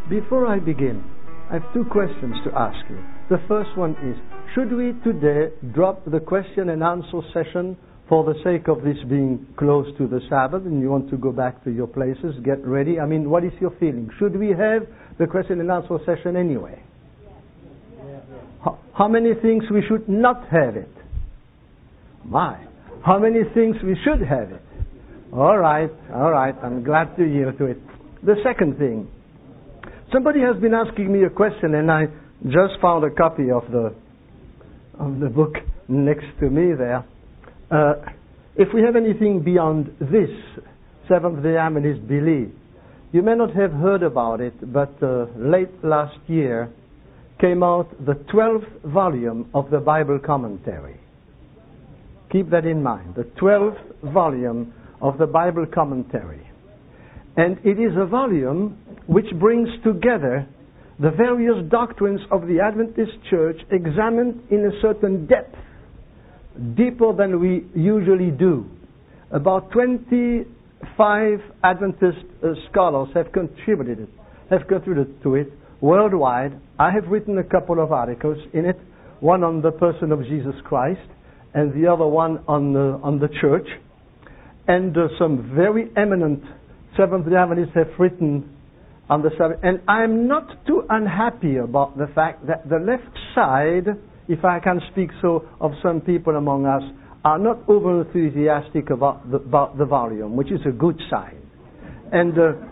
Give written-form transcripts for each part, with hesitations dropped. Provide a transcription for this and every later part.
Before I begin, I have two questions to ask you. The first one is, should we today drop the question and answer session for the sake of this being close to the Sabbath and you want to go back to your places, get ready? I mean, what is your feeling? Should we have the question and answer session anyway? How many things we should not have it? My, how many things we should have it? All right, I'm glad to yield to it. The second thing, somebody has been asking me a question, and I just found a copy of the book next to me there. If we have anything beyond this Seventh-day Adventist belief, you may not have heard about it, but late last year came out the 12th volume of the Bible commentary. Keep that in mind, the 12th volume of the Bible commentary. And it is a volume which brings together the various doctrines of the Adventist Church examined in a certain depth, deeper than we usually do. About 25 Adventist scholars have contributed to it worldwide. I have written a couple of articles in it, one on the person of Jesus Christ and the other one on the church. And some very eminent Seventh-day Adventists have written on the subject. And I'm not too unhappy about the fact that the left side, if I can speak so of some people among us, are not over enthusiastic about the volume, which is a good sign. And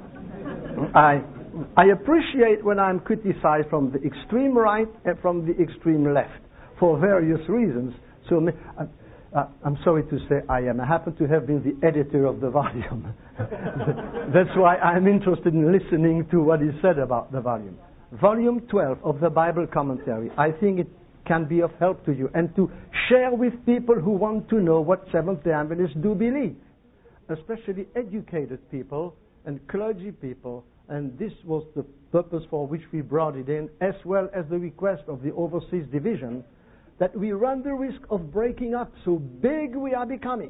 I appreciate when I'm criticized from the extreme right and from the extreme left for various reasons. So I'm sorry to say I happen to have been the editor of the volume. That's why I'm interested in listening to what is said about the volume. Volume 12 of the Bible commentary. I think it can be of help to you and to share with people who want to know what Seventh-day Adventists do believe, especially educated people and clergy people. And this was the purpose for which we brought it in, as well as the request of the Overseas Division, that we run the risk of breaking up so big we are becoming.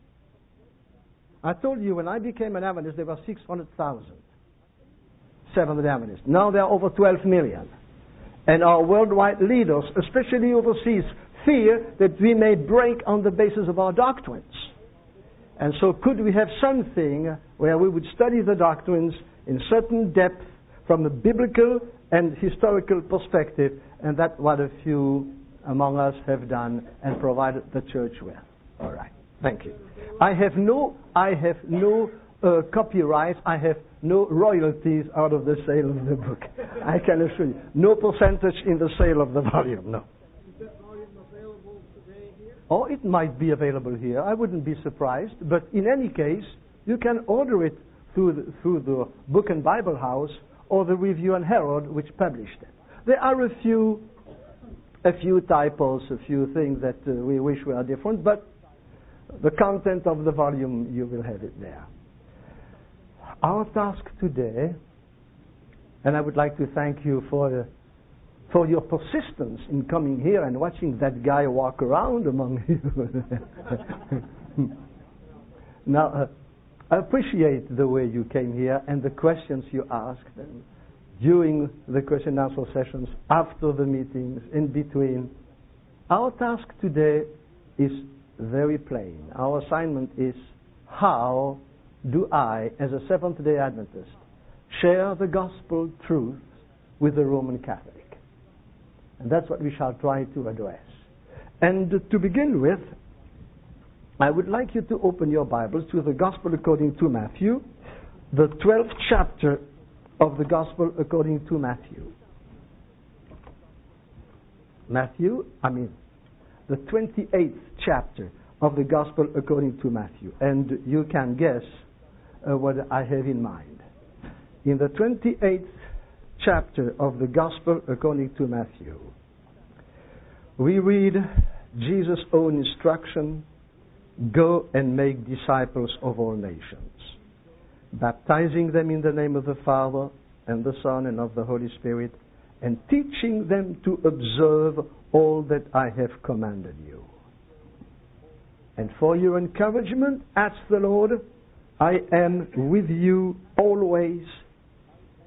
I told you when I became an Adventist there were 600,000 Seventh-day Adventists. Now there are over 12 million. And our worldwide leaders, especially overseas, fear that we may break on the basis of our doctrines. And so could we have something where we would study the doctrines in certain depth from a biblical and historical perspective, and that's what a few among us have done and provided the church with. All right. Thank you. I have no copyright. I have no royalties out of the sale of the book. I can assure you. No percentage in the sale of the volume, no. Is that volume available today here? Oh, it might be available here. I wouldn't be surprised. But in any case, you can order it through the Book and Bible House or the Review and Herald, which published it. There are a few typos, a few things that we wish were different, but the content of the volume, you will have it there. Our task today, and I would like to thank you for your persistence in coming here and watching that guy walk around among you. Now, I appreciate the way you came here and the questions you asked. And during the question and answer sessions, after the meetings, in between. Our task today is very plain. Our assignment is, how do I, as a Seventh-day Adventist, share the gospel truth with the Roman Catholic? And that's what we shall try to address. And to begin with, I would like you to open your Bibles to the Gospel according to Matthew, the 12th chapter of the Gospel according to Matthew. The 28th chapter of the Gospel according to Matthew. And you can guess what I have in mind. In the 28th chapter of the Gospel according to Matthew, we read Jesus' own instruction, go and make disciples of all nations, baptizing them in the name of the Father and the Son and of the Holy Spirit, and teaching them to observe all that I have commanded you. And for your encouragement, ask the Lord, I am with you always,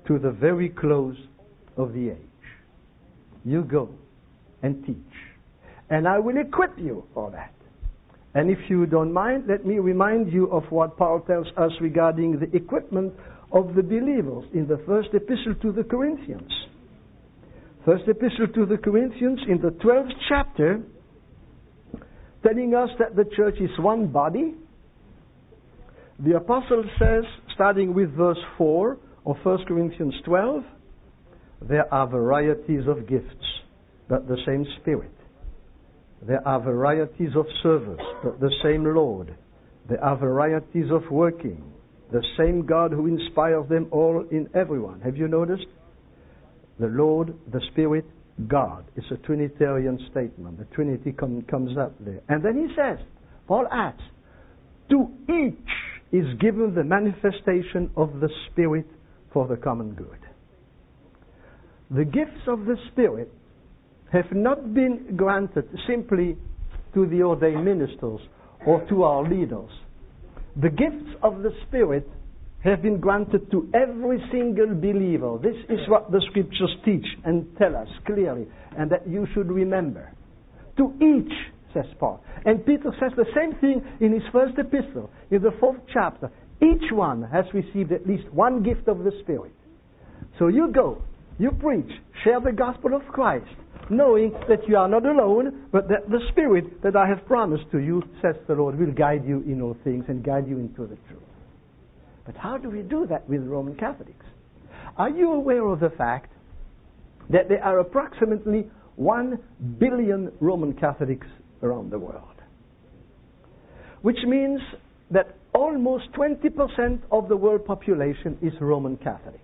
to the very close of the age. You go and teach. And I will equip you for that. And if you don't mind, let me remind you of what Paul tells us regarding the equipment of the believers in the first epistle to the Corinthians. First epistle to the Corinthians in the 12th chapter, telling us that the church is one body. The apostle says, starting with verse 4 of 1 Corinthians 12, there are varieties of gifts, but the same Spirit. There are varieties of service, but the same Lord. There are varieties of working, the same God who inspires them all in everyone. Have you noticed? The Lord, the Spirit, God. It's a Trinitarian statement. The Trinity comes up there. And then he says, Paul adds, to each is given the manifestation of the Spirit for the common good. The gifts of the Spirit have not been granted simply to the ordained ministers or to our leaders. The gifts of the Spirit have been granted to every single believer. This is what the Scriptures teach and tell us clearly, and that you should remember. To each, says Paul. And Peter says the same thing in his first epistle, in the 4th chapter. Each one has received at least one gift of the Spirit. So you go, you preach, share the gospel of Christ, knowing that you are not alone, but that the Spirit that I have promised to you, says the Lord, will guide you in all things and guide you into the truth. But how do we do that with Roman Catholics? Are you aware of the fact that there are approximately 1 billion Roman Catholics around the world? Which means that almost 20% of the world population is Roman Catholic.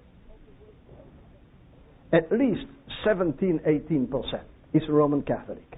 At least 17-18% is Roman Catholic.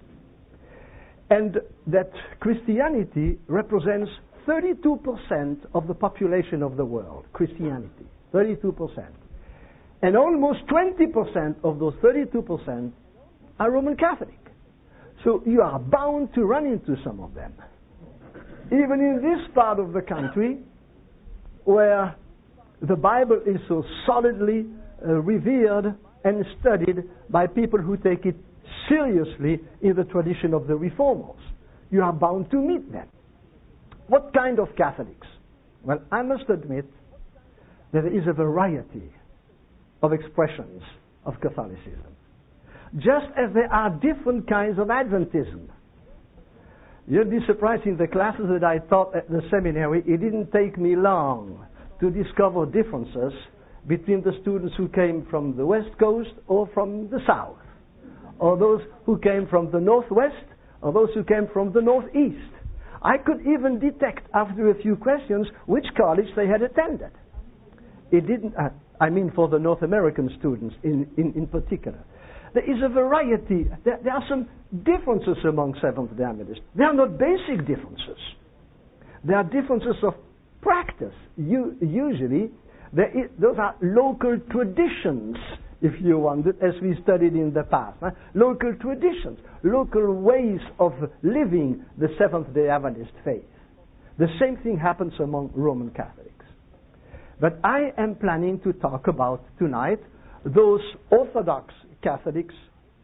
And that Christianity represents 32% of the population of the world. Christianity, 32%. And almost 20% of those 32% are Roman Catholic. So you are bound to run into some of them. Even in this part of the country, where the Bible is so solidly revered and studied by people who take it seriously in the tradition of the Reformers, you are bound to meet them. What kind of Catholics? Well, I must admit that there is a variety of expressions of Catholicism. Just as there are different kinds of Adventism. You'll be surprised, in the classes that I taught at the seminary, it didn't take me long to discover differences between the students who came from the West Coast or from the South, or those who came from the Northwest, or those who came from the Northeast. I could even detect, after a few questions, which college they had attended. It didn't, I mean for the North American students in particular. There is a variety, there are some differences among Seventh-day Adventists. They are not basic differences. There are differences of practice. Usually, those are local traditions, if you want it, as we studied in the past. Local traditions, local ways of living the Seventh-day Adventist faith. The same thing happens among Roman Catholics. But I am planning to talk about tonight those Orthodox Catholics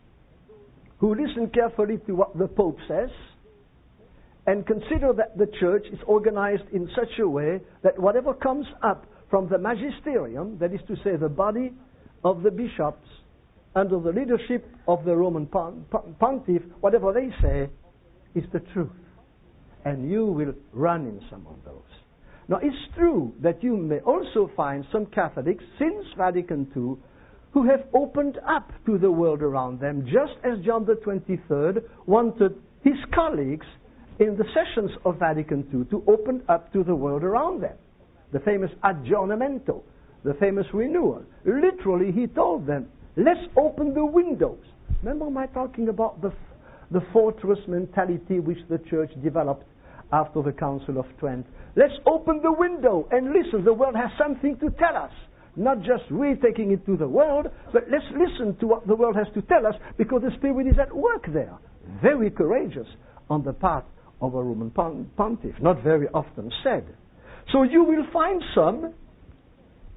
who listen carefully to what the Pope says and consider that the church is organized in such a way that whatever comes up from the magisterium, that is to say the body of the bishops under the leadership of the Roman pontiff, whatever they say is the truth. And you will run in some of those. Now, it's true that you may also find some Catholics since Vatican II who have opened up to the world around them, just as John the 23rd wanted his colleagues in the sessions of Vatican II to open up to the world around them. The famous aggiornamento, the famous renewal. Literally, he told them, let's open the windows. Remember my talking about the fortress mentality which the church developed after the Council of Trent? Let's open the window and listen. The world has something to tell us. Not just we taking it to the world, but let's listen to what the world has to tell us, because the Spirit is at work there. Very courageous on the part of a Roman pontiff. Not very often said. So you will find some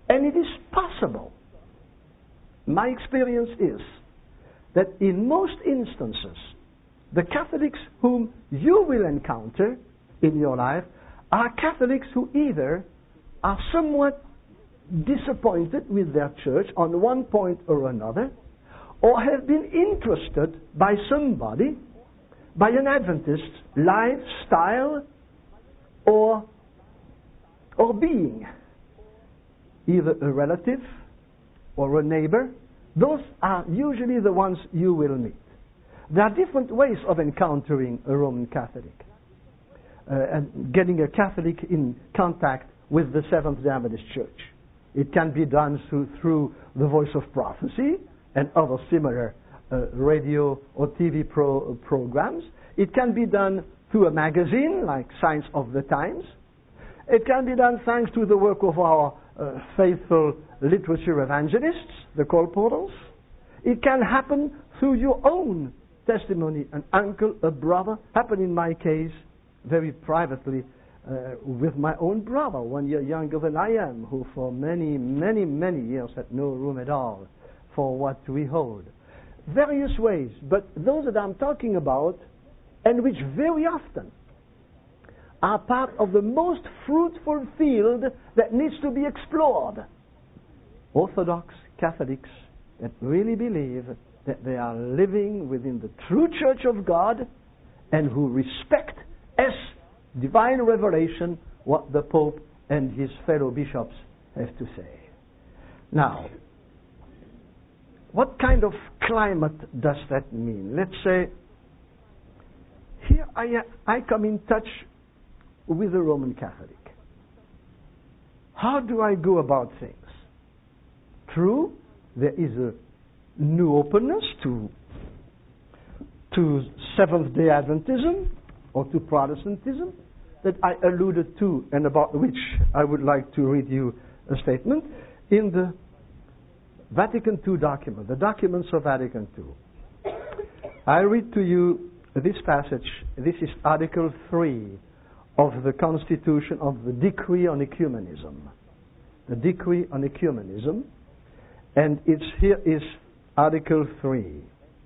And it is possible. My experience is that in most instances, the Catholics whom you will encounter in your life are Catholics who either are somewhat disappointed with their church on one point or another, or have been interested by somebody, by an Adventist lifestyle or being, either a relative or a neighbor. Those are usually the ones you will meet. There are different ways of encountering a Roman Catholic and getting a Catholic in contact with the Seventh-day Adventist Church. It can be done through the Voice of Prophecy and other similar radio or TV programs. It can be done through a magazine like Signs of the Times. It can be done thanks to the work of our faithful literature evangelists, the colportals. It can happen through your own testimony, an uncle, a brother. Happened in my case very privately with my own brother, 1 year younger than I am, who for many, many, many years had no room at all for what we hold. Various ways, but those that I'm talking about, and which very often are part of the most fruitful field that needs to be explored. Orthodox Catholics that really believe that they are living within the true Church of God and who respect as divine revelation what the Pope and his fellow bishops have to say. Now, what kind of climate does that mean? Let's say, here I come in touch with a Roman Catholic. How do I go about things? True, there is a new openness to Seventh-day Adventism or to Protestantism that I alluded to and about which I would like to read you a statement in the Vatican II document, the documents of Vatican II. I read to you this passage. This is Article 3 of the Constitution of the Decree on Ecumenism. The Decree on Ecumenism. And here is Article 3.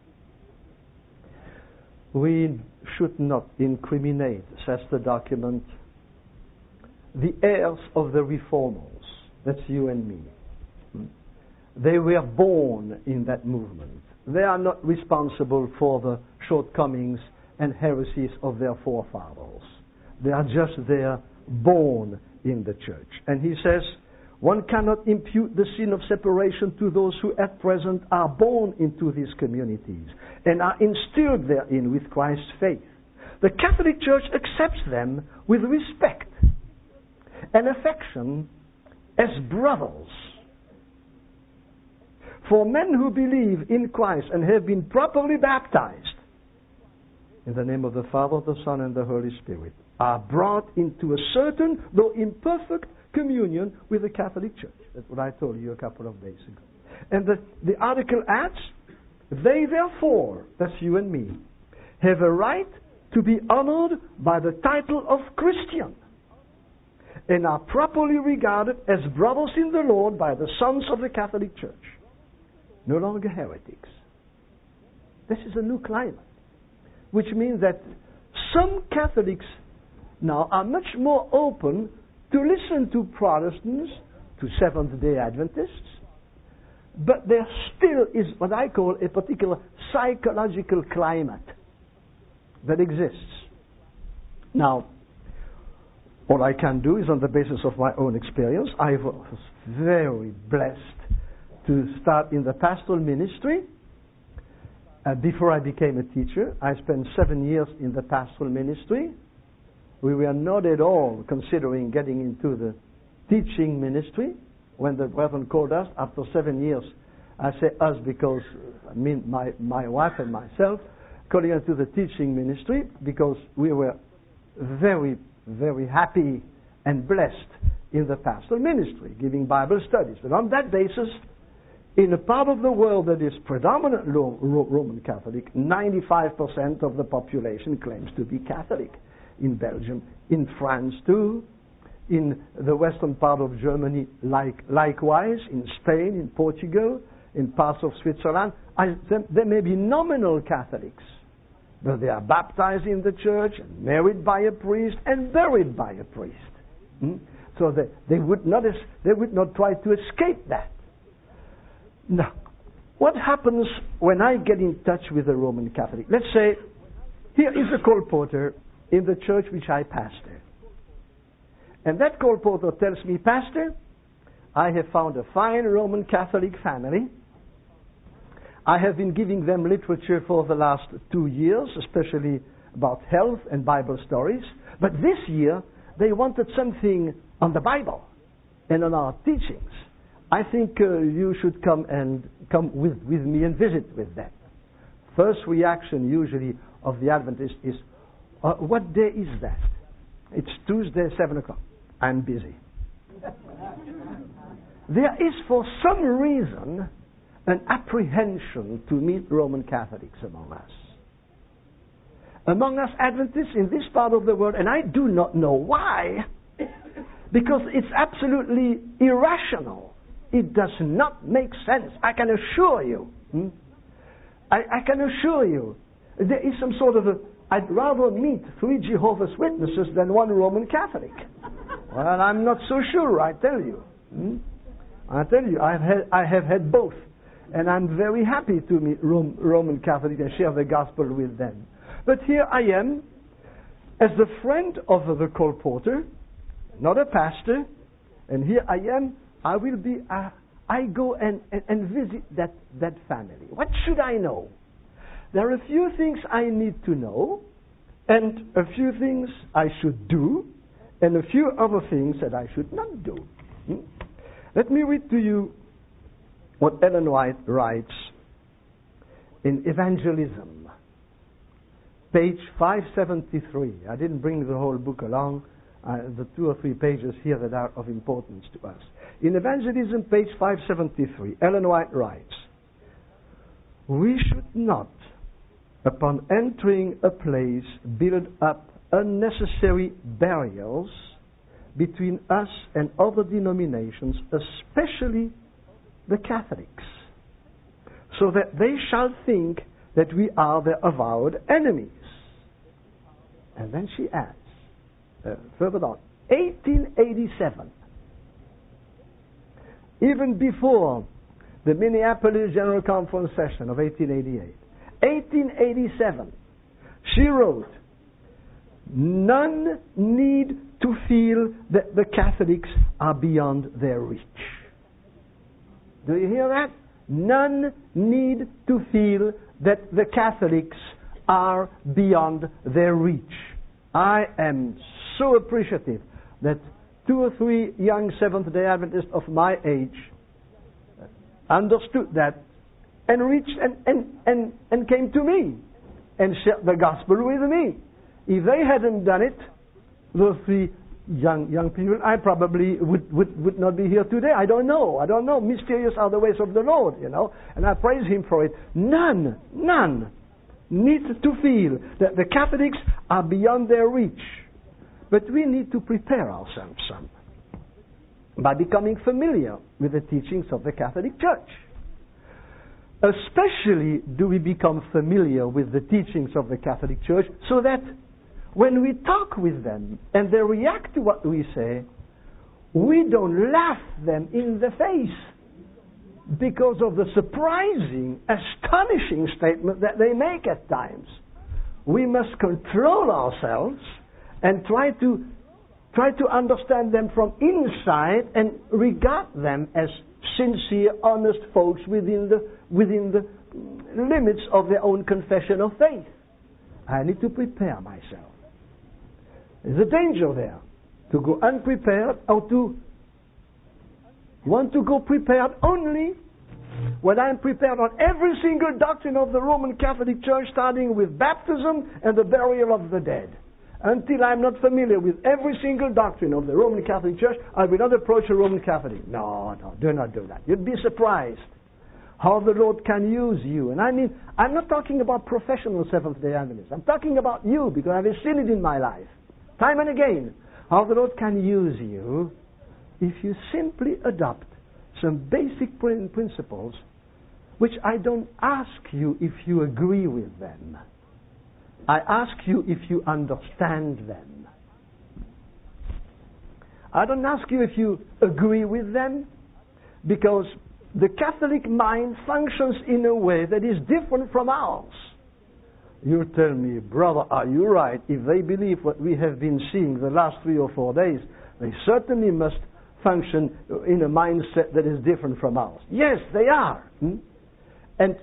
We should not incriminate, says the document, the heirs of the reformers. That's you and me. They were born in that movement. They are not responsible for the shortcomings and heresies of their forefathers. They are just there, born in the church. And he says, one cannot impute the sin of separation to those who at present are born into these communities and are instilled therein with Christ's faith. The Catholic Church accepts them with respect and affection as brothers. For men who believe in Christ and have been properly baptized in the name of the Father, the Son, and the Holy Spirit are brought into a certain, though imperfect, communion with the Catholic Church. That's what I told you a couple of days ago. And the article adds, they therefore, that's you and me, have a right to be honored by the title of Christian and are properly regarded as brothers in the Lord by the sons of the Catholic Church. No longer heretics. This is a new climate, which means that some Catholics now are much more open to listen to Protestants, to Seventh-day Adventists, but there still is what I call a particular psychological climate that exists. Now, all I can do is on the basis of my own experience. I was very blessed to start in the pastoral ministry. Before I became a teacher, I spent 7 years in the pastoral ministry. We were not at all considering getting into the teaching ministry. When the brethren called us after 7 years, I say us because I mean my wife and myself, calling into the teaching ministry because we were very, very happy and blessed in the pastoral ministry, giving Bible studies. But on that basis, in a part of the world that is predominantly Roman Catholic, 95% of the population claims to be Catholic. In Belgium, in France too, in the western part of Germany, likewise, in Spain, in Portugal, in parts of Switzerland. There may be nominal Catholics, but they are baptized in the church, married by a priest, and buried by a priest. So they would not try to escape that. Now, what happens when I get in touch with a Roman Catholic? Let's say, here is a colporteur in the church which I pastor. And that colporteur tells me, Pastor, I have found a fine Roman Catholic family. I have been giving them literature for the last 2 years, especially about health and Bible stories. But this year, they wanted something on the Bible and on our teachings. I think you should come with me and visit with them. First reaction usually of the Adventist is, what day is that? It's Tuesday, 7 o'clock. I'm busy. There is, for some reason, an apprehension to meet Roman Catholics among us. Among us Adventists in this part of the world, and I do not know why, because it's absolutely irrational. It does not make sense. I can assure you. I can assure you. There is some sort of I'd rather meet 3 Jehovah's Witnesses than 1 Roman Catholic. Well, I'm not so sure, I tell you. I tell you, I have had both. And I'm very happy to meet Roman Catholics and share the gospel with them. But here I am, as the friend of the colporteur, not a pastor, and here I am, I go and visit that family. What should I know? There are a few things I need to know, and a few things I should do, and a few other things that I should not do. Let me read to you what Ellen White writes in Evangelism, page 573. I didn't bring the whole book along, the 2 or 3 pages here that are of importance to us. In Evangelism, page 573, Ellen White writes, we should not, upon entering a place, build up unnecessary barriers between us and other denominations, especially the Catholics, so that they shall think that we are their avowed enemies. And then she adds, further on, 1887, even before the Minneapolis General Conference session of 1888, 1887, she wrote, none need to feel that the Catholics are beyond their reach. Do you hear that? None need to feel that the Catholics are beyond their reach. I am so appreciative that 2 or 3 young Seventh-day Adventists of my age understood that and reached and came to me and shared the gospel with me. If they hadn't done it, those 3 young people, I probably would not be here today. I don't know. Mysterious are the ways of the Lord, and I praise Him for it. None need to feel that the Catholics are beyond their reach. But we need to prepare ourselves some by becoming familiar with the teachings of the Catholic Church. Especially do we become familiar with the teachings of the Catholic Church so that when we talk with them and they react to what we say, we don't laugh them in the face because of the surprising, astonishing statement that they make at times. We must control ourselves and try to understand them from inside and regard them as sincere, honest folks within the limits of their own confession of faith. I need to prepare myself. There's a danger there to go unprepared or to want to go prepared only when I'm prepared on every single doctrine of the Roman Catholic Church, starting with baptism and the burial of the dead. Until I'm not familiar with every single doctrine of the Roman Catholic Church, I will not approach a Roman Catholic. No, do not do that. You'd be surprised how the Lord can use you. And I mean, I'm not talking about professional Seventh-day Adventists. I'm talking about you because I've seen it in my life, time and again. how the Lord can use you if you simply adopt some basic principles which I don't ask you if you agree with them. I ask you if you understand them. I don't ask you if you agree with them, because the Catholic mind functions in a way that is different from ours. You tell me, brother, are you right? If they believe what we have been seeing the last 3 or 4 days, they certainly must function in a mindset that is different from ours. Yes, they are. And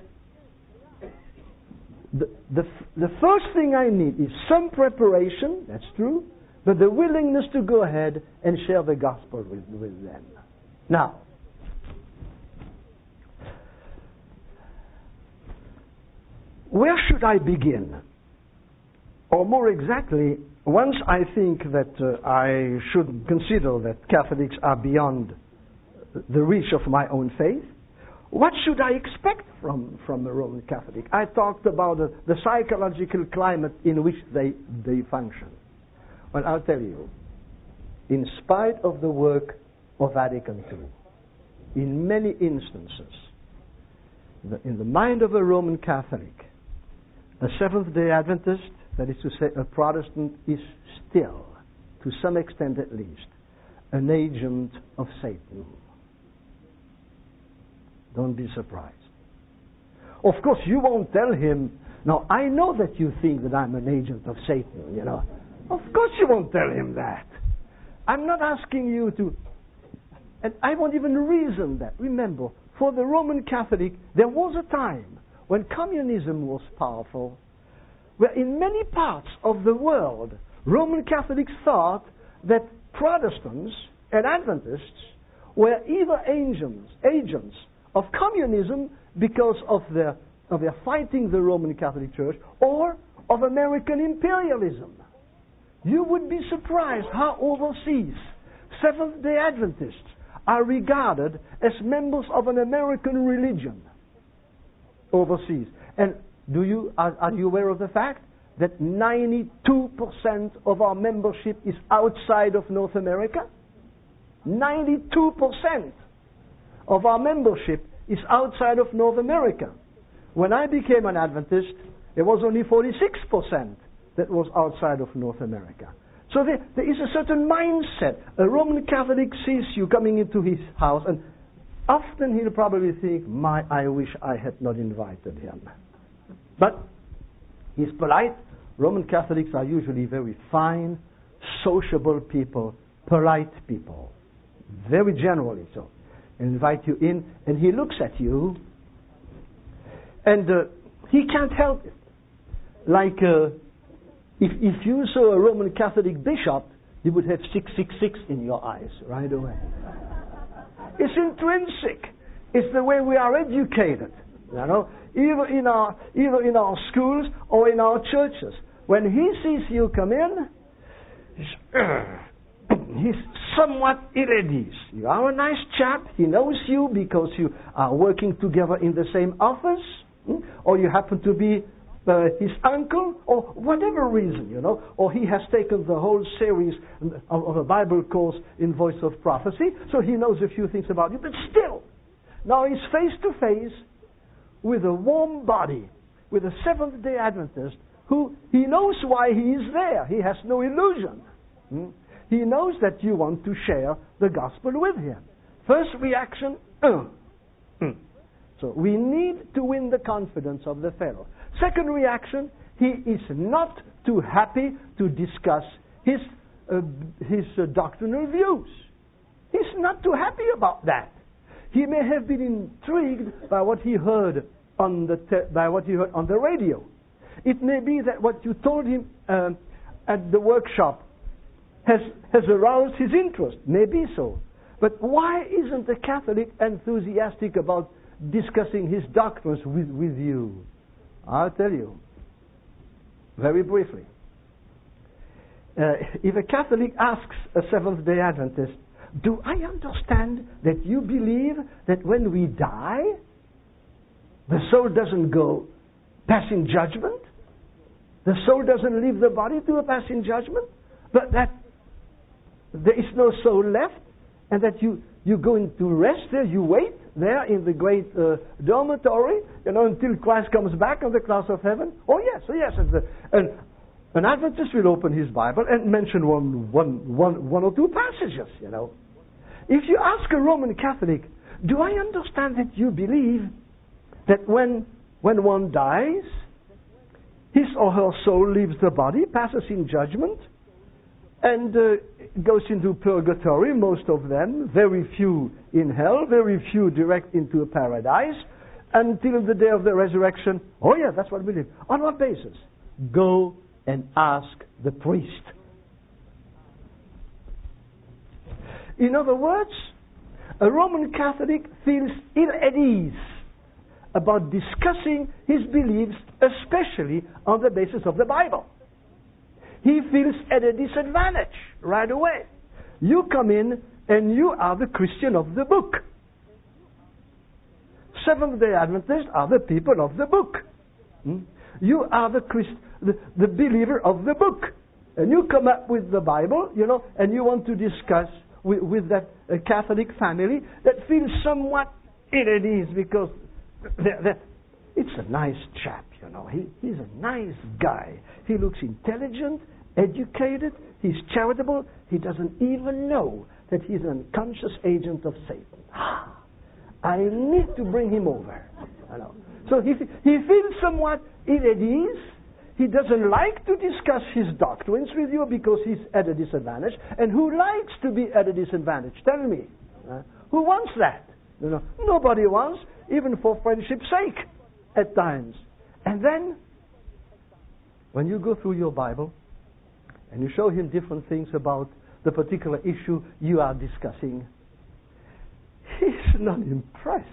the first thing I need is some preparation, that's true, but the willingness to go ahead and share the gospel with them. Now, where should I begin? Or more exactly, once I think that I should consider that Catholics are beyond the reach of my own faith, what should I expect from a Roman Catholic? I talked about the psychological climate in which they function. Well, I'll tell you, in spite of the work of Vatican II, in many instances, in the mind of a Roman Catholic, a Seventh-day Adventist, that is to say a Protestant, is still, to some extent at least, an agent of Satan. Don't be surprised. Of course, you won't tell him, now I know that you think that I'm an agent of Satan, you know. Of course you won't tell him that. I'm not asking you to, and I won't even reason that. Remember, for the Roman Catholic, there was a time when communism was powerful, where in many parts of the world, Roman Catholics thought that Protestants and Adventists were either agents of communism because of their fighting the Roman Catholic Church, or of American imperialism. You would be surprised how overseas Seventh-day Adventists are regarded as members of an American religion overseas. And are you aware of the fact that 92% of our membership is outside of North America? 92% of our membership is outside of North America. When I became an Adventist, it was only 46% that was outside of North America. So there is a certain mindset. A Roman Catholic sees you coming into his house, and often he'll probably think, I wish I had not invited him. But he's polite. Roman Catholics are usually very fine, sociable people, polite people. Very generally so. Invite you in, and he looks at you, and he can't help it. Like if you saw a Roman Catholic bishop, you would have 666 in your eyes right away. It's intrinsic. It's the way we are educated, you know, either in our schools or in our churches. When he sees you come in, he's somewhat ill at ease. You are a nice chap. He knows you because you are working together in the same office, or you happen to be his uncle, or whatever reason, you know, or he has taken the whole series of a Bible course in Voice of Prophecy, so he knows a few things about you. But still, now he's face to face with a warm body, with a Seventh-day Adventist who he knows why he is there. He has no illusion. He knows that you want to share the gospel with him. First reaction, So we need to win the confidence of the fellow. Second reaction, he is not too happy to discuss his doctrinal views. He's not too happy about that. He may have been intrigued by what he heard on the radio. It may be that what you told him at the workshop has aroused his interest. Maybe so. But why isn't the Catholic enthusiastic about discussing his doctrines with you? I'll tell you very briefly. If a Catholic asks a Seventh-day Adventist, do I understand that you believe that when we die, the soul doesn't go passing judgment? The soul doesn't leave the body to a passing judgment? But that there is no soul left, and that you go into rest there, you wait there in the great dormitory, until Christ comes back on the clouds of heaven? Oh yes. And an Adventist will open his Bible and mention one or two passages, If you ask a Roman Catholic, do I understand that you believe that when one dies, his or her soul leaves the body, passes in judgment, and goes into purgatory, most of them, very few in hell, very few direct into a paradise, until the day of the resurrection? Oh yeah, that's what we believe. On what basis? Go and ask the priest. In other words, a Roman Catholic feels ill at ease about discussing his beliefs, especially on the basis of the Bible. He feels at a disadvantage right away. You come in and you are the Christian of the book. Seventh-day Adventists are the people of the book. You are the believer of the book. And you come up with the Bible, and you want to discuss with that Catholic family that feels somewhat ill at ease because it's a nice chap, He's a nice guy. He looks intelligent, educated, he's charitable. He doesn't even know that he's an unconscious agent of Satan. I need to bring him over. So he feels somewhat ill at ease. He doesn't like to discuss his doctrines with you because he's at a disadvantage. And who likes to be at a disadvantage? Tell me. Who wants that? Nobody wants, even for friendship's sake, at times. And then, when you go through your Bible, and you show him different things about the particular issue you are discussing, he's not impressed.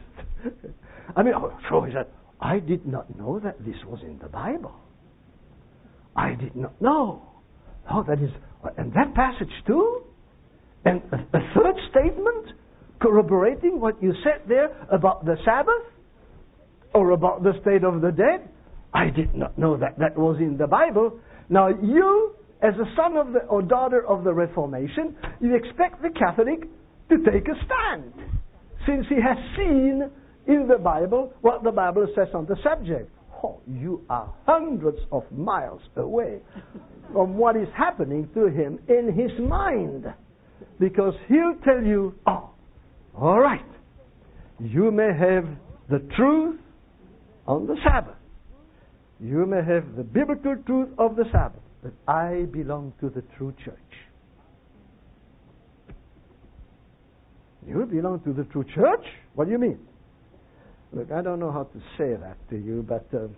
He said, I did not know that this was in the Bible. I did not know. Oh, that is, and that passage too? And a third statement corroborating what you said there about the Sabbath? Or about the state of the dead? I did not know that was in the Bible. Now you, as a son of or daughter of the Reformation, you expect the Catholic to take a stand, since he has seen in the Bible what the Bible says on the subject. Oh, you are hundreds of miles away from what is happening to him in his mind. Because he'll tell you, all right, you may have the truth on the Sabbath. You may have the biblical truth of the Sabbath, but I belong to the true church. You belong to the true church? What do you mean? Look, I don't know how to say that to you, but the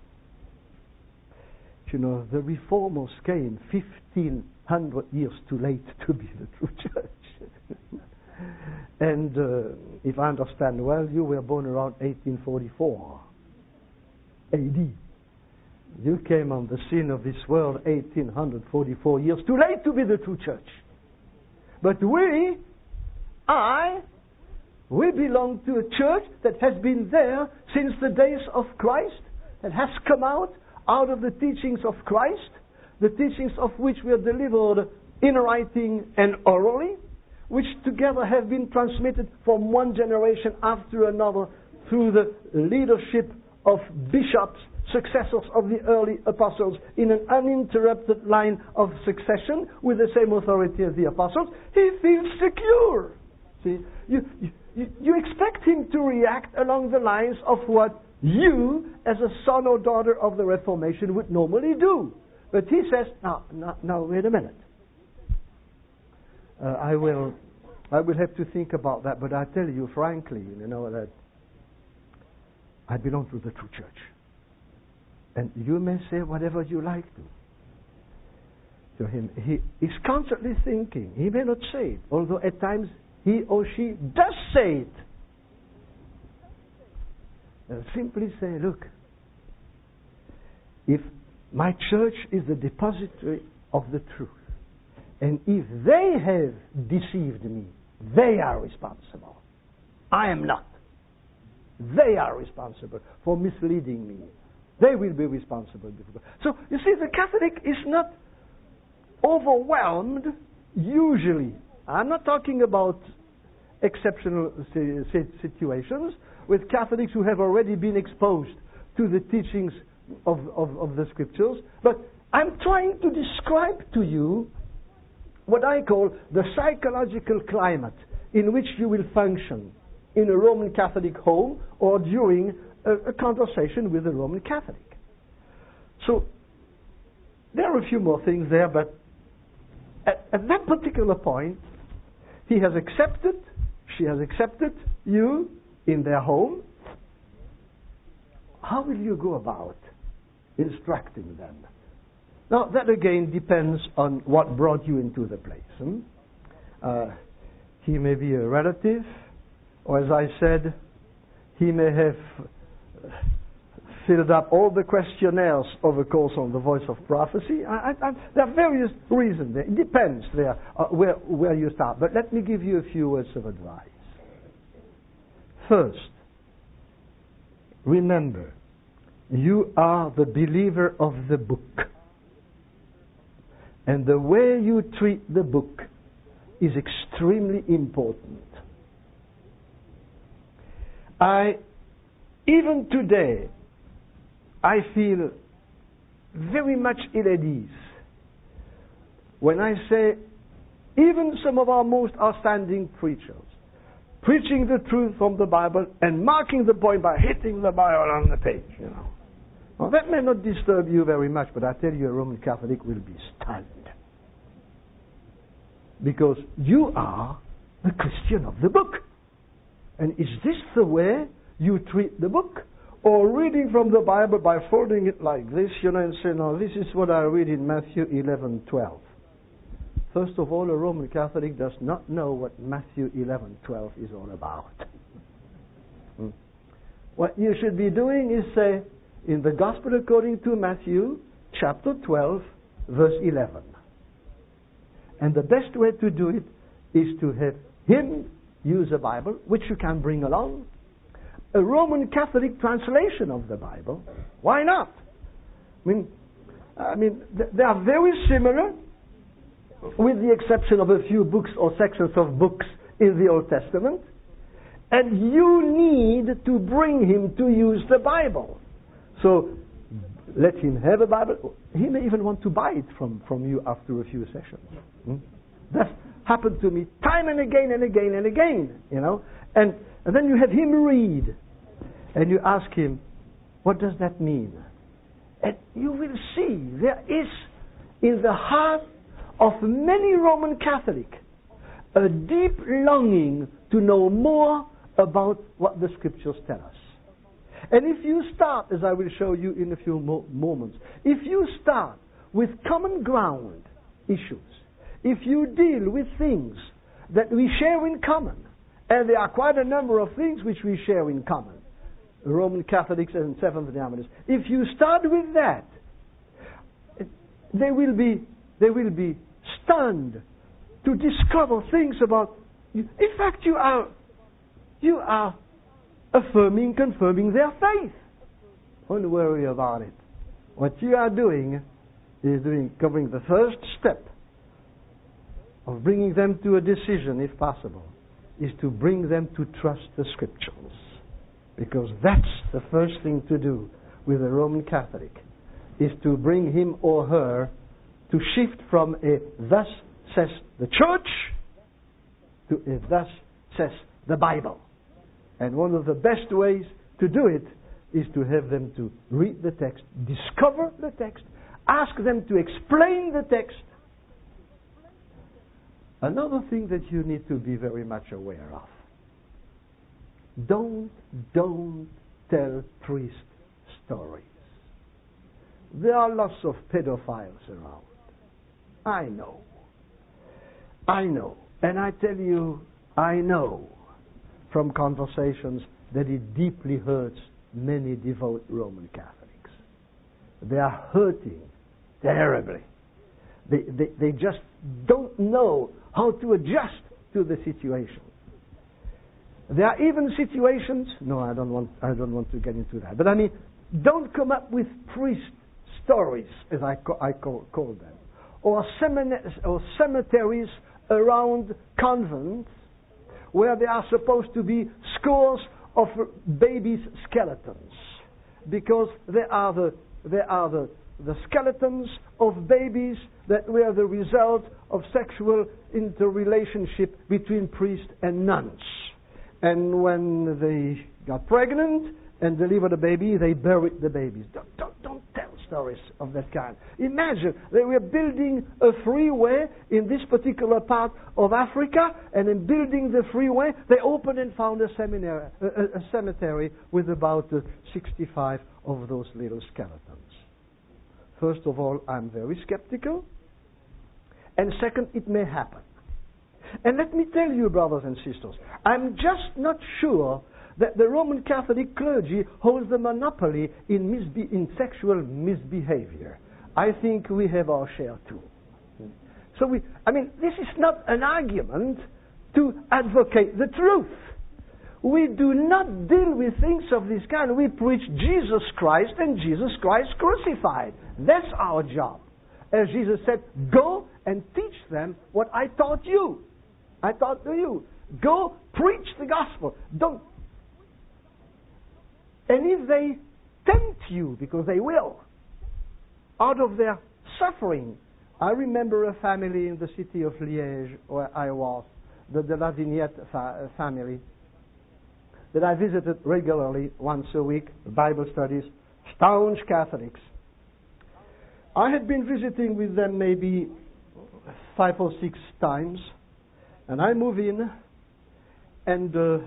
Reformers came 1,500 years too late to be the true church. And if I understand well, you were born around 1844 AD. You came on the scene of this world 1844 years too late to be the true church. But we belong to a church that has been there since the days of Christ, that has come out of the teachings of Christ, the teachings of which were delivered in writing and orally, which together have been transmitted from one generation after another through the leadership of bishops, successors of the early apostles, in an uninterrupted line of succession with the same authority as the apostles. He feels secure. See, you expect him to react along the lines of what you, as a son or daughter of the Reformation, would normally do. But he says, now, wait a minute. I will have to think about that, but I tell you frankly, that I belong to the true church. And you may say whatever you like to him. He is constantly thinking. He may not say it, although at times he or she does say it. And simply say, look, if my church is the depository of the truth, and if they have deceived me, they are responsible. I am not. They are responsible for misleading me. They will be responsible. So, you see, the Catholic is not overwhelmed usually, I'm not talking about exceptional situations with Catholics who have already been exposed to the teachings of the Scriptures, but I'm trying to describe to you what I call the psychological climate in which you will function in a Roman Catholic home or during a conversation with a Roman Catholic. So, there are a few more things there, but at that particular point, she has accepted you in their home. How will you go about instructing them? Now, that again depends on what brought you into the place. He may be a relative, or as I said, he may have filled up all the questionnaires of a course on the Voice of Prophecy. There are various reasons there. It depends there where you start. But let me give you a few words of advice. First, remember, you are the believer of the book. And the way you treat the book is extremely important. Even today, I feel very much ill at ease when I say even some of our most outstanding preachers preaching the truth from the Bible and marking the point by hitting the Bible on the page, Now, that may not disturb you very much, but I tell you, a Roman Catholic will be stunned. Because you are the Christian of the book. And is this the way you treat the book? Or reading from the Bible by folding it like this, and saying, no, this is what I read in Matthew 11:12. First of all, a Roman Catholic does not know what Matthew 11:12 is all about. What you should be doing is say, in the Gospel according to Matthew, chapter 12, verse 11. And the best way to do it is to have him use a Bible, which you can bring along, a Roman Catholic translation of the Bible. Why not? I mean, they are very similar, with the exception of a few books or sections of books in the Old Testament. And you need to bring him to use the Bible. So, let him have a Bible. He may even want to buy it from you after a few sessions. That's happened to me time and again and again and again, And then you have him read. And you ask him, what does that mean? And you will see there is in the heart of many Roman Catholics a deep longing to know more about what the Scriptures tell us. And if you start, as I will show you in a few moments, if you start with common ground issues, if you deal with things that we share in common, and there are quite a number of things which we share in common, Roman Catholics and Seventh-day Adventists, if you start with that, they will be stunned to discover things about you. In fact, you are confirming their faith. Don't worry about it. What you are doing is covering the first step of bringing them to a decision, if possible, is to bring them to trust the Scriptures. Because that's the first thing to do with a Roman Catholic, is to bring him or her to shift from a thus says the church to a thus says the Bible. And one of the best ways to do it is to have them to read the text, discover the text, ask them to explain the text. Another thing that you need to be very much aware of. Don't tell priest stories. There are lots of pedophiles around. I know. And I tell you, I know from conversations that it deeply hurts many devout Roman Catholics. They are hurting terribly. They just don't know how to adjust to the situation. There are even situations. No, I don't want to get into that. But don't come up with priest stories, as I call them, or cemeteries around convents where there are supposed to be scores of babies' skeletons, because they are the skeletons of babies that were the result of sexual interrelationship between priests and nuns. And when they got pregnant and delivered a baby, they buried the babies. Don't tell stories of that kind. Imagine they were building a freeway in this particular part of Africa, and in building the freeway, they opened and found a cemetery with about 65 of those little skeletons. First of all, I'm very skeptical. And second, it may happen. And let me tell you, brothers and sisters, I'm just not sure that the Roman Catholic clergy holds the monopoly in sexual misbehavior. I think we have our share too. So this is not an argument to advocate the truth. We do not deal with things of this kind. We preach Jesus Christ and Jesus Christ crucified. That's our job. As Jesus said, go and teach them what I taught you. I taught to you. Go preach the gospel. Don't. And if they tempt you, because they will, out of their suffering. I remember a family in the city of Liège where I was, the De La Vignette family, that I visited regularly once a week, Bible studies, staunch Catholics. I had been visiting with them maybe 5 or 6 times, and I move in, and the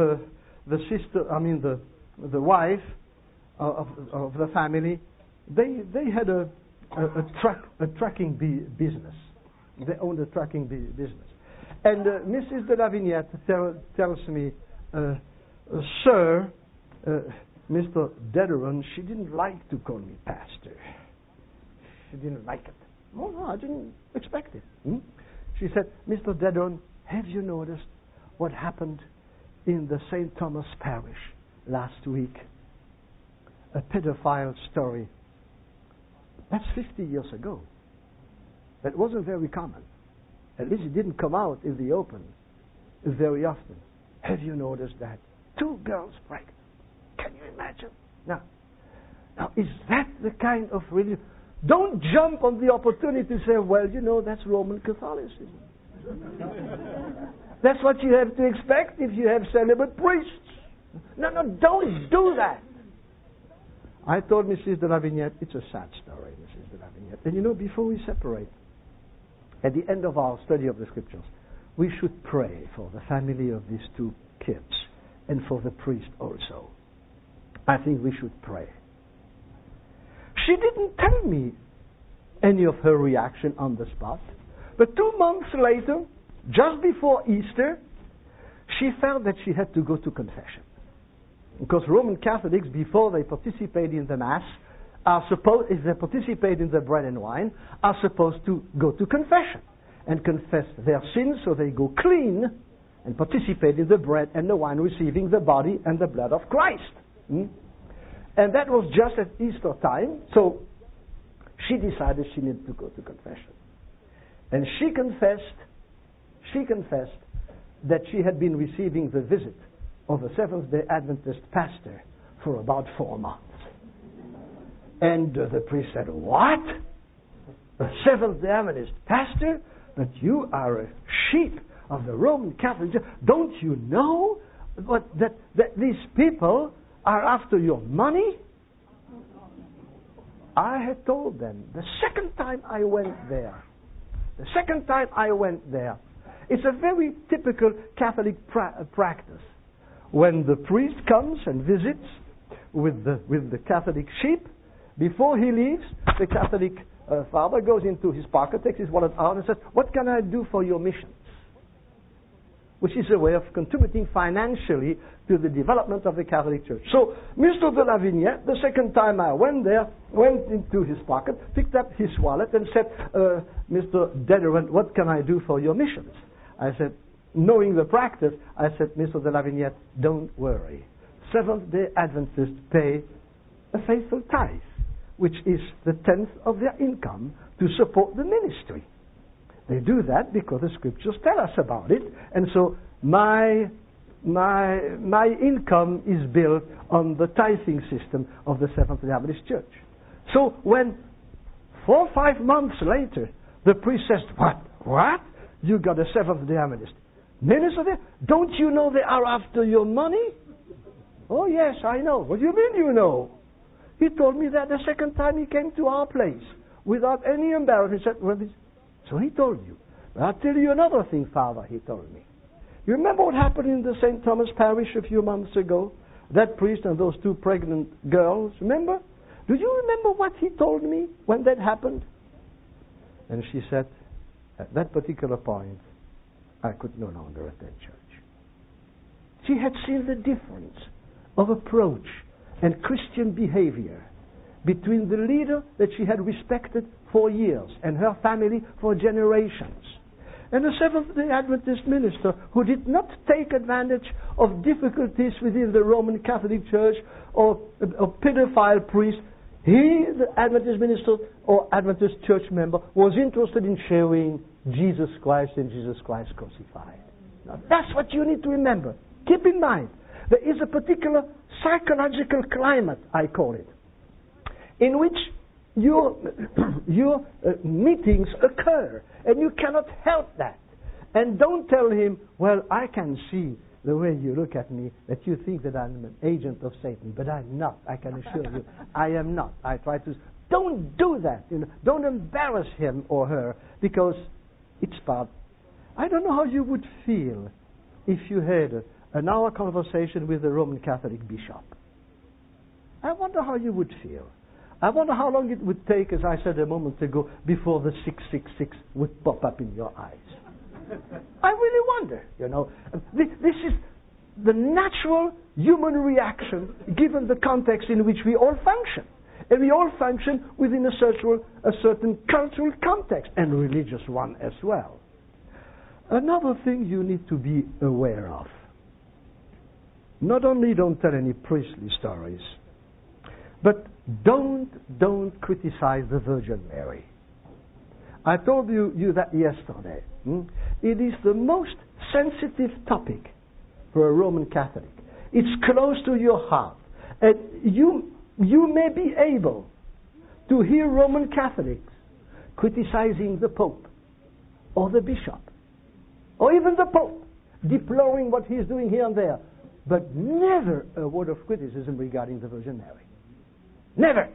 wife of the family, they had a trucking business. They owned a trucking business, and Mrs. de la Vignette tells me, Sir, Mr. Dederon, she didn't like to call me pastor. She didn't like it. No, I didn't expect it. She said, Mr. Dederon, have you noticed what happened in the St. Thomas Parish last week? A pedophile story. That's 50 years ago. That wasn't very common. At least it didn't come out in the open very often. Have you noticed that? 2 girls pregnant. Can you imagine? Now, is that the kind of religion? Don't jump on the opportunity to say, well, that's Roman Catholicism. That's what you have to expect if you have celibate priests. No, don't do that. I told Mrs. de la Vignette, it's a sad story, Mrs. de la Vignette. And before we separate, at the end of our study of the Scriptures, we should pray for the family of these 2 kids and for the priest also. I think we should pray. She didn't tell me any of her reaction on the spot, but 2 months later, just before Easter, she felt that she had to go to confession. Because Roman Catholics, before they participate in the Mass, if they participate in the bread and wine, are supposed to go to confession and confess their sins so they go clean and participate in the bread and the wine, receiving the body and the blood of Christ. And that was just at Easter time, so she decided she needed to go to confession. And she confessed that she had been receiving the visit of a Seventh-day Adventist pastor for about 4 months. And the priest said, what? A Seventh-day Adventist pastor? But you are a sheep of the Roman Catholic Church. Don't you know that these people are after your money? I had told them the second time I went there, it's a very typical Catholic practice. When the priest comes and visits with the Catholic sheep, before he leaves, the Catholic father goes into his pocket, takes his wallet out and says, what can I do for your missions? Which is a way of contributing financially to the development of the Catholic Church. So, Mr. de la Vignette, the second time I went there, went into his pocket, picked up his wallet and said, Mr. Dederon, what can I do for your missions? I said, knowing the practice, I said, Mr. de la Vignette, don't worry. Seventh-day Adventists pay a faithful tithe. which is the 10th of their income, to support the ministry. They do that because the scriptures tell us about it. And so my income is built on the tithing system of the Seventh-day Adventist Church. So when 4 or 5 months later, the priest says, What? You got a Seventh-day Adventist minister there? Don't you know they are after your money? Oh, yes, I know. What do you mean you know? He told me that the second time he came to our place without any embarrassment. He said, so he told you. But I'll tell you another thing, Father, he told me. You remember what happened in the St. Thomas parish a few months ago? That priest and those 2 pregnant girls, remember? Do you remember what he told me when that happened? And she said, at that particular point, I could no longer attend church. She had seen the difference of approach and Christian behavior between the leader that she had respected for years and her family for generations, and a Seventh-day Adventist minister who did not take advantage of difficulties within the Roman Catholic Church or a pedophile priest. He, the Adventist minister or Adventist church member, was interested in sharing Jesus Christ and Jesus Christ crucified. Now, that's what you need to remember. Keep in mind, there is a particular psychological climate, I call it, in which your meetings occur, and you cannot help that. And don't tell him, well, I can see the way you look at me that you think that I'm an agent of Satan, but I'm not. I can assure you, I am not. I try to. Don't do that. Don't embarrass him or her, because it's part. I don't know how you would feel if you had an hour conversation with a Roman Catholic bishop. I wonder how you would feel. I wonder how long it would take, as I said a moment ago, before the 666 would pop up in your eyes. I really wonder, This is the natural human reaction given the context in which we all function. And we all function within a certain cultural context, and religious one as well. Another thing you need to be aware of. Not only don't tell any priestly stories, but don't criticize the Virgin Mary. I told you that yesterday. It is the most sensitive topic for a Roman Catholic. It's close to your heart. And you may be able to hear Roman Catholics criticizing the Pope or the Bishop or even the Pope, deploring what he's doing here and there, but never a word of criticism regarding the Virgin Mary. Never.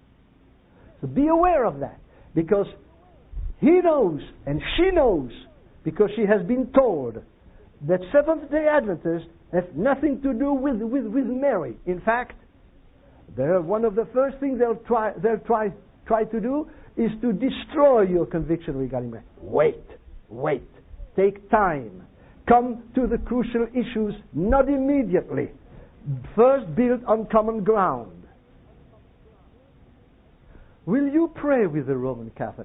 So be aware of that, because he knows and she knows, because she has been told that Seventh-day Adventists have nothing to do with Mary. In fact, one of the first things they'll try to do is to destroy your conviction regarding Mary. Wait. Take time. Come to the crucial issues not immediately. First build on common ground. Will you pray with a Roman Catholic?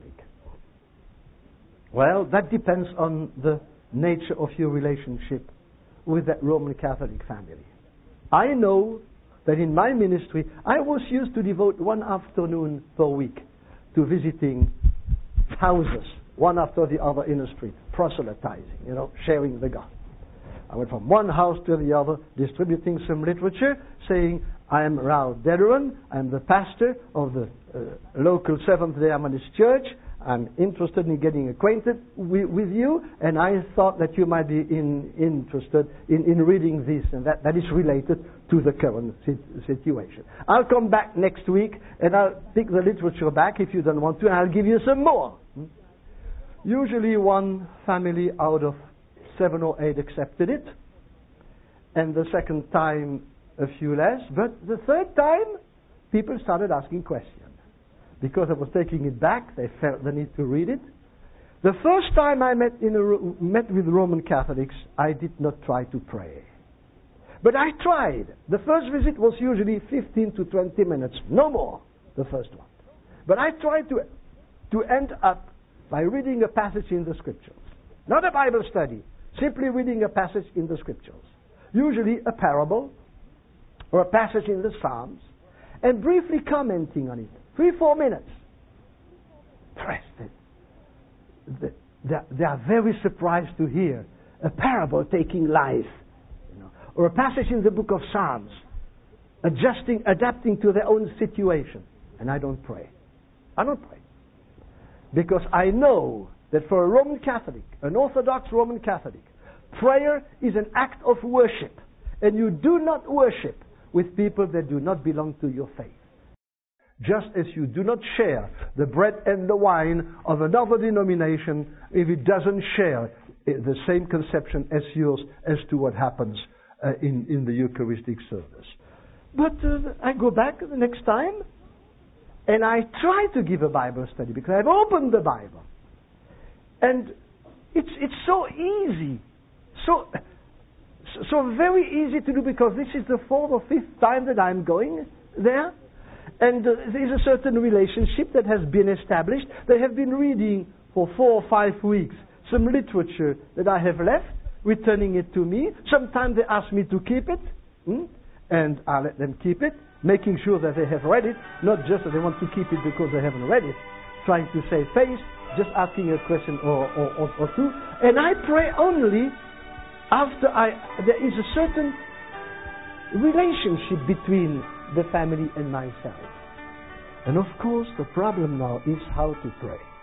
Well, that depends on the nature of your relationship with that Roman Catholic family. I know that in my ministry, I was used to devote 1 afternoon per week to visiting houses, one after the other in the street, proselytizing, sharing the gospel. I went from one house to the other, distributing some literature, saying, I am Raoul Dederon, I'm the pastor of the local Seventh-day Adventist Church. I'm interested in getting acquainted with you, and I thought that you might be interested in reading this and that is related to the current situation. I'll come back next week, and I'll pick the literature back if you don't want to, and I'll give you some more. Usually one family out of 7 or 8 accepted it, and the second time a few less, but the third time people started asking questions. Because I was taking it back, they felt the need to read it. The first time I met with Roman Catholics, I did not try to pray. But I tried. The first visit was usually 15 to 20 minutes, no more, the first one. But I tried to end up by reading a passage in the Scriptures. Not a Bible study, simply reading a passage in the Scriptures. Usually a parable or a passage in the Psalms, and briefly commenting on it. 3-4 minutes. They are very surprised to hear a parable taking life, or a passage in the book of Psalms, adapting to their own situation. And I don't pray. I don't pray. Because I know that for a Roman Catholic, an Orthodox Roman Catholic, prayer is an act of worship. And you do not worship with people that do not belong to your faith. Just as you do not share the bread and the wine of another denomination if it doesn't share the same conception as yours as to what happens in the Eucharistic service. But I go back the next time and I try to give a Bible study because I've opened the Bible. And it's so easy. So very easy to do because this is the 4th or 5th time that I'm going there. And there's a certain relationship that has been established. They have been reading for 4 or 5 weeks some literature that I have left, returning it to me. Sometimes they ask me to keep it, and I let them keep it, making sure that they have read it, not just that they want to keep it because they haven't read it, trying to save face, just asking a question or two. And I pray only after there is a certain relationship between the family and myself. And of course, the problem now is how to pray.